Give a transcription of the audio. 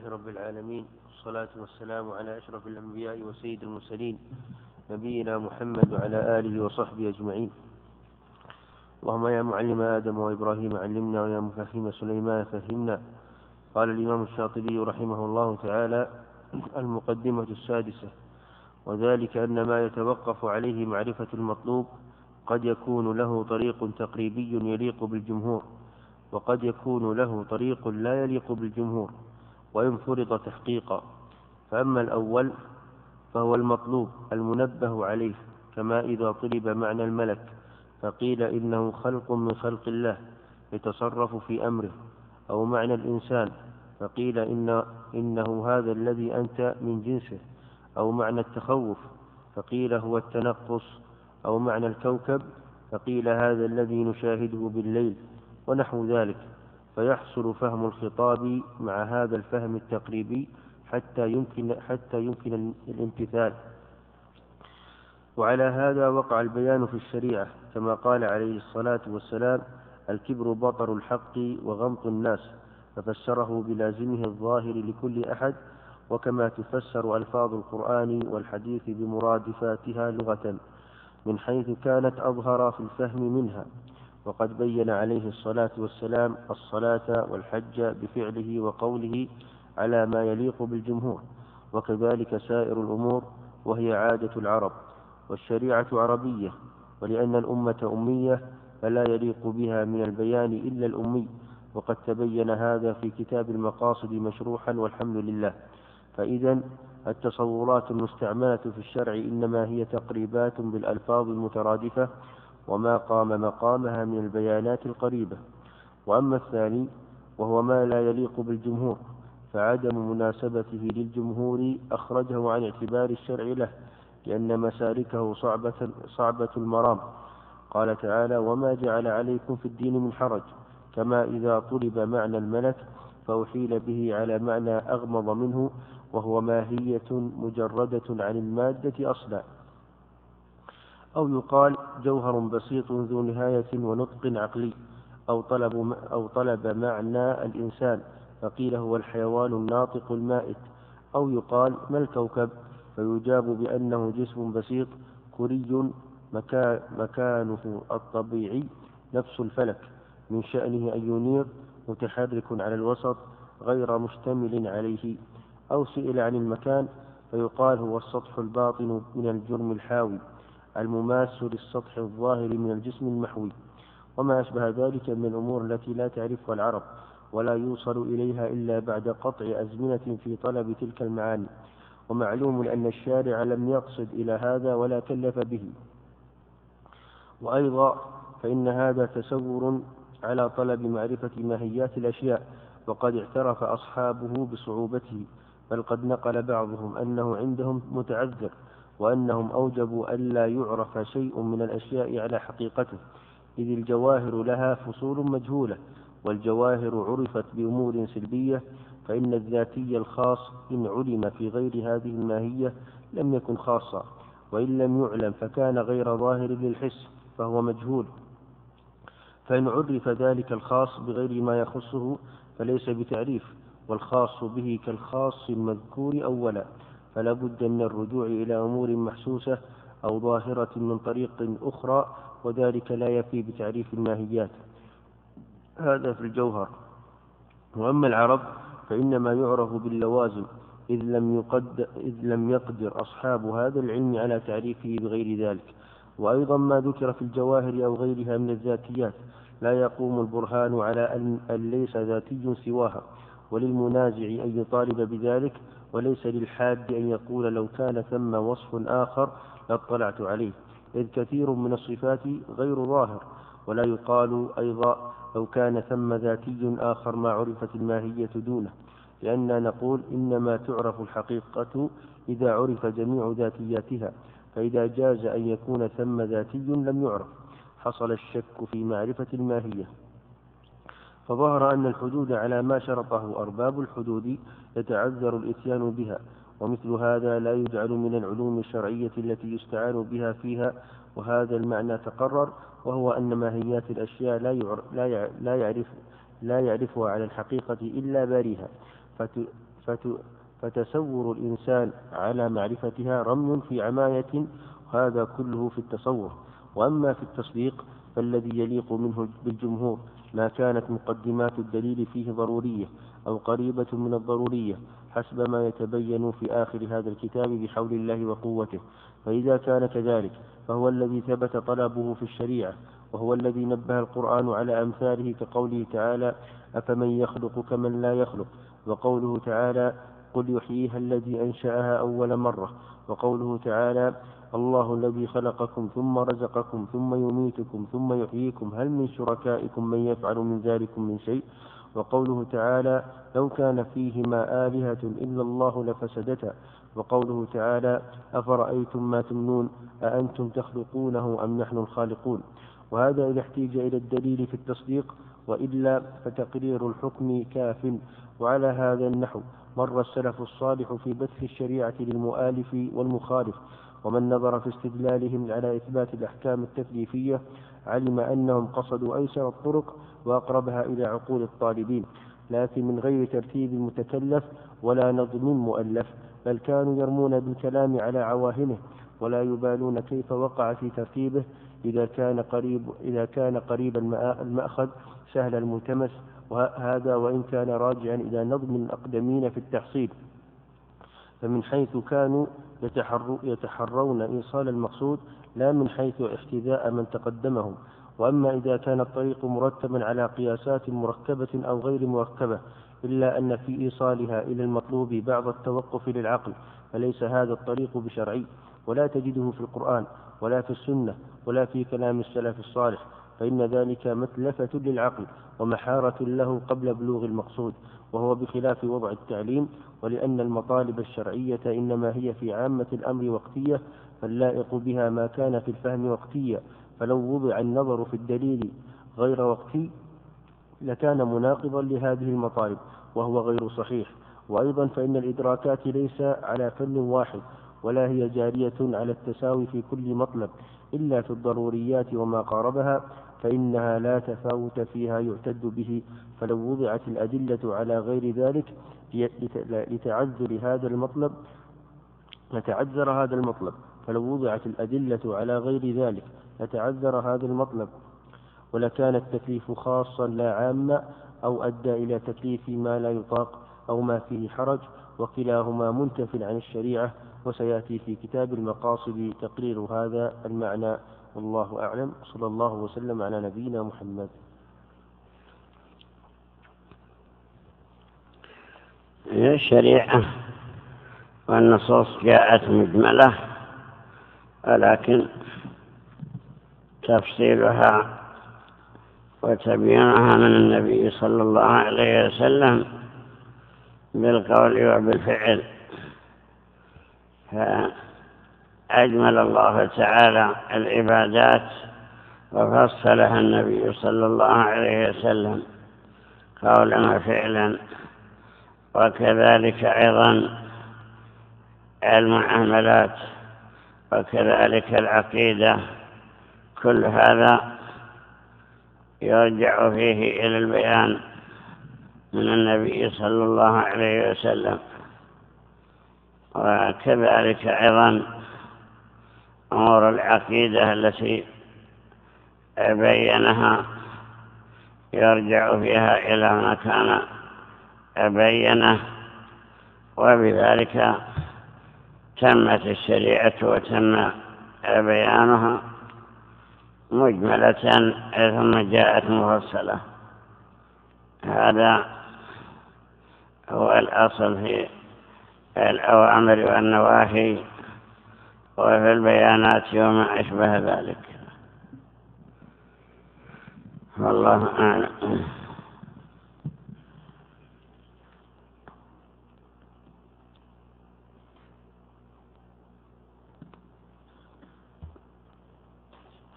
لله رب العالمين، والصلاة والسلام على أشرف الأنبياء وسيد المرسلين نبينا محمد وعلى آله وصحبه أجمعين. اللهم يا معلم آدم وإبراهيم علمنا، ويا مفهم سليمان فهمنا. قال الإمام الشاطبي رحمه الله تعالى: المقدمة السادسة: وذلك أن ما يتوقف عليه معرفة المطلوب قد يكون له طريق تقريبي يليق بالجمهور، وقد يكون له طريق لا يليق بالجمهور وإن فرض تحقيقا. فأما الأول فهو المطلوب المنبه عليه، كما إذا طلب معنى الملك فقيل إنه خلق من خلق الله يتصرف في أمره، أو معنى الإنسان فقيل إنه هذا الذي أنت من جنسه، أو معنى التخوف فقيل هو التنقص، أو معنى الكوكب فقيل هذا الذي نشاهده بالليل، ونحو ذلك. فيحصل فهم الخطاب مع هذا الفهم التقريبي حتى يمكن الامتثال. وعلى هذا وقع البيان في الشريعة، كما قال عليه الصلاة والسلام: الكبر بطر الحق وغمط الناس، ففسره بلازمه الظاهر لكل أحد، وكما تفسر ألفاظ القرآن والحديث بمرادفاتها لغة من حيث كانت أظهر في الفهم منها. وقد بين عليه الصلاة والسلام الصلاة والحج بفعله وقوله على ما يليق بالجمهور، وكذلك سائر الأمور، وهي عادة العرب، والشريعة عربية، ولأن الأمة أمية فلا يليق بها من البيان إلا الأمي، وقد تبين هذا في كتاب المقاصد مشروحا، والحمد لله. فإذا التصورات المستعملة في الشرع إنما هي تقريبات بالألفاظ المترادفة، وما قام مقامها من البيانات القريبة. وأما الثاني وهو ما لا يليق بالجمهور، فعدم مناسبته للجمهور أخرجه عن اعتبار الشرع له، لأن مسالكه صعبة المرام. قال تعالى: وما جعل عليكم في الدين من حرج، كما إذا طلب معنى الملك فأحيل به على معنى أغمض منه، وهو ماهية مجردة عن المادة أصلا. أو يقال جوهر بسيط ذو نهاية ونطق عقلي، أو طلب معنى الإنسان فقيل هو الحيوان الناطق المائت. أو يقال ما الكوكب، فيجاب بأنه جسم بسيط كري مكانه الطبيعي نفس الفلك، من شأنه أن ينير، متحرك على الوسط غير مشتمل عليه. أو سئل عن المكان فيقال هو السطح الباطن من الجرم الحاوي المماس للسطح الظاهر من الجسم المحوي، وما أشبه ذلك من الأمور التي لا تعرفها العرب، ولا يوصل إليها إلا بعد قطع أزمنة في طلب تلك المعاني. ومعلوم أن الشارع لم يقصد إلى هذا ولا كلف به. وأيضا فإن هذا تسور على طلب معرفة ماهيات الأشياء، وقد اعترف أصحابه بصعوبته، بل قد نقل بعضهم أنه عندهم متعذر، وأنهم أوجبوا ألا يعرف شيء من الأشياء على حقيقته، إذ الجواهر لها فصول مجهولة، والجواهر عرفت بأمور سلبية، فإن الذاتي الخاص إن علم في غير هذه الماهية لم يكن خاصا، وإن لم يعلم فكان غير ظاهر للحس فهو مجهول. فإن عرف ذلك الخاص بغير ما يخصه فليس بتعريف، والخاص به كالخاص المذكور أولا، فلا بد من الرجوع إلى أمور محسوسة أو ظاهرة من طريق أخرى، وذلك لا يفي بتعريف الماهيات. هذا في الجوهر. وأما العرب فإنما يعرف باللوازم، إذ لم يقدر أصحاب هذا العلم على تعريفه بغير ذلك. وأيضا ما ذكر في الجواهر أو غيرها من الذاتيات لا يقوم البرهان على أن ليس ذاتي سواها، وللمنازع أن يطالب بذلك، وليس للحاد أن يقول لو كان ثم وصف آخر لاطلعت عليه، إذ كثير من الصفات غير ظاهر. ولا يقال أيضا لو كان ثم ذاتي آخر ما عرفت الماهية دونه، لأننا نقول إنما تعرف الحقيقة إذا عرف جميع ذاتياتها، فإذا جاز أن يكون ثم ذاتي لم يعرف حصل الشك في معرفة الماهية. فظهر أن الحدود على ما شرطه أرباب الحدود يتعذر الإتيان بها، ومثل هذا لا يجعل من العلوم الشرعية التي يستعان بها فيها. وهذا المعنى تقرر، وهو أن ماهيات الأشياء لا يعرفها على الحقيقة إلا باريها، فتسور الإنسان على معرفتها رمي في عماية، هذا كله في التصور. وأما في التصديق فالذي يليق منه بالجمهور ما كانت مقدمات الدليل فيه ضرورية أو قريبة من الضرورية حسب ما يتبين في آخر هذا الكتاب بحول الله وقوته. فإذا كان كذلك فهو الذي ثبت طلبه في الشريعة، وهو الذي نبه القرآن على أمثاله كقوله تعالى: أفمن يخلق كمن لا يخلق، وقوله تعالى: قل يحييها الذي أنشأها أول مرة، وقوله تعالى: الله الذي خلقكم ثم رزقكم ثم يميتكم ثم يحييكم هل من شركائكم من يفعل من ذلكم من شيء، وقوله تعالى: لو كان فيهما آلهة إلا الله لفسدتا، وقوله تعالى: أفرأيتم ما تمنون أأنتم تخلقونه أم نحن الخالقون. وهذا إذا احتيج إلى الدليل في التصديق، وإلا فتقرير الحكم كاف. وعلى هذا النحو مر السلف الصالح في بث الشريعة للمؤالف والمخالف، ومن نظر في استدلالهم على إثبات الأحكام التكليفية علم أنهم قصدوا أيسر الطرق وأقربها إلى عقول الطالبين، لكن من غير ترتيب متكلف ولا نظم مؤلف، بل كانوا يرمون بالكلام على عواهنه ولا يبالون كيف وقع في ترتيبه إذا كان قريب المأخذ سهل الملتمس، وهذا وإن كان راجعا إلى نظم الأقدمين في التحصيل، فمن حيث كانوا يتحرون إيصال المقصود لا من حيث احتذاء من تقدمهم. وأما إذا كان الطريق مرتبا على قياسات مركبة أو غير مركبة، إلا أن في إيصالها إلى المطلوب بعض التوقف للعقل، فليس هذا الطريق بشرعي، ولا تجده في القرآن ولا في السنة ولا في كلام السلف الصالح، فإن ذلك متلفة للعقل ومحارة له قبل بلوغ المقصود، وهو بخلاف وضع التعليم. ولأن المطالب الشرعية إنما هي في عامة الأمر وقتية، فاللائق بها ما كان في الفهم وقتيا، فلو وضع النظر في الدليل غير وقتي لكان مناقضا لهذه المطالب، وهو غير صحيح. وأيضا فإن الإدراكات ليس على فن واحد، ولا هي جارية على التساوي في كل مطلب، إلا في الضروريات وما قاربها، فإنها لا تفاوت فيها يعتد به. فلو وضعت الأدلة على غير ذلك لتعذر هذا المطلب، فلو وضعت الأدلة على غير ذلك لتعذر هذا المطلب، ولكان التكليف خاصا لا عاما، أو أدى إلى تكليف ما لا يطاق أو ما فيه حرج، وكلاهما منتف عن الشريعة. وسيأتي في كتاب المقاصد تقرير هذا المعنى، والله أعلم. صلى الله وسلم على نبينا محمد. الشريعة والنصوص جاءت مجملة، ولكن تفصيلها وتبيينها من النبي صلى الله عليه وسلم بالقول وبالفعل. فأجمل الله تعالى العبادات وفصلها النبي صلى الله عليه وسلم قولا وفعلا، وكذلك أيضا المعاملات، وكذلك العقيدة. كل هذا يرجع فيه إلى البيان من النبي صلى الله عليه وسلم. وكذلك أيضا أمور العقيدة التي بينها يرجع فيها إلى ما كان بينه، وبذلك تمت الشريعة وتم بيانها مجملة ثم جاءت مفصلة. هذا هو الأصل في الأوامر والنواهي وفي البيانات وما أشبه ذلك. والله أعلم.